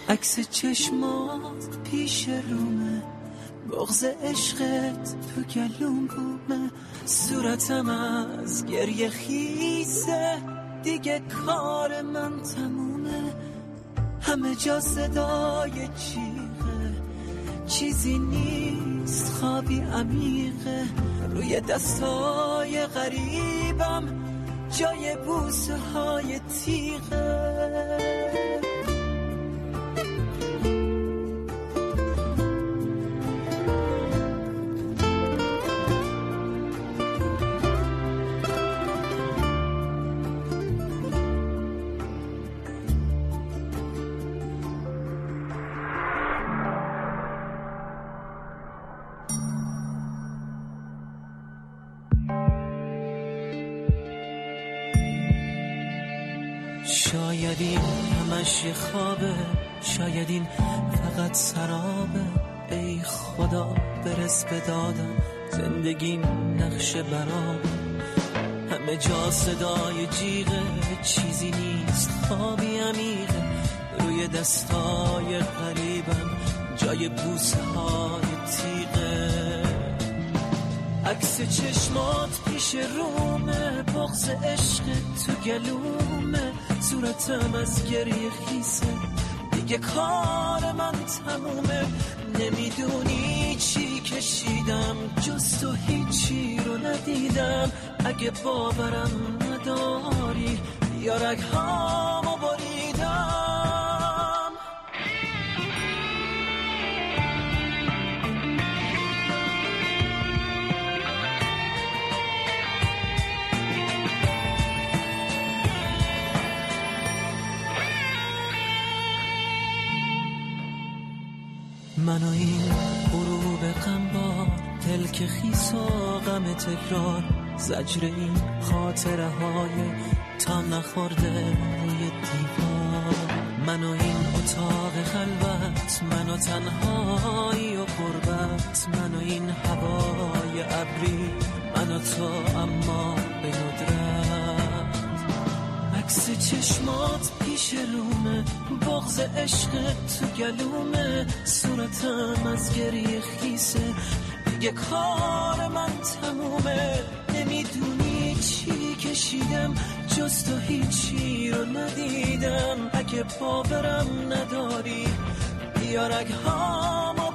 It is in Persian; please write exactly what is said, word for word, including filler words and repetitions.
عکس چشمات پیش رومه، بغض عشقت تو گلومه، صورتم از گریه خیسه، دیگه کار من تمومه. همه جا صدای جیغه، چیزی نیست خوابی عمیقه، روی دستای غریبم جای بوسه های تیغه. شاید این همش یه خوابه، شاید این فقط سرابه. ای خدا برس به دادم، زندگیم نقش برابه. همه جا صدای جیغه، چیزی نیست خوابی عمیقه، روی دستای قریبم جای بوسه های تیغه. عکس چشمات پیش رومه، بغض عشق تو گلومه، صورتم از گریه خیسه، دیگه کار من تمومه. نمیدونی چی کشیدم، جز تو هیچی رو ندیدم. اگه باورم نداری یا رگهامو بریدم. من و این غروب غمبار، دل که خیس و غم تکرار، زجر این خاطره های تا نخورده روی دیوار. من و این اتاق خلوت، من و تنهایی و غربت، من و این هوای ابری، من و تو اما به ندرت. عکس چشمات پیش رومه، بغض عشق تو گلومه، صورتم از گریه خیسه، دیگه کار من تمومه. نمیدونی چی کشیدم، جز تو هیچی رو ندیدم. اگه باورم نداری بیا رگهامو